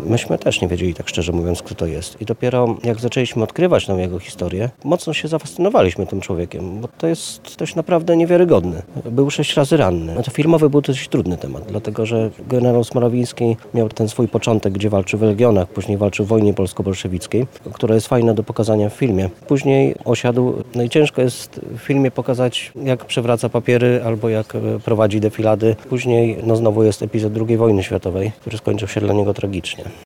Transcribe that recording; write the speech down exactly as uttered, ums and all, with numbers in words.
myśmy też nie wiedzieli, tak szczerze mówiąc, kto to jest. I dopiero jak zaczęliśmy odkrywać tą jego historię, mocno się zafascynowaliśmy tym człowiekiem, bo to jest ktoś naprawdę niewiarygodny. Był sześć razy ranny. No to filmowy był dosyć trudny temat, dlatego że generał Smorawiński miał ten swój początek, gdzie walczył w Legionach, później walczył w wojnie polsko-bolszewickiej, która jest fajna do pokazania w filmie. Później osiadł, no i ciężko jest w filmie pokazać, jak przewraca papiery albo jak prowadzi defilady. Później no znowu jest epizod drugiej wojny światowej, który skończył się dla niego tragicznie.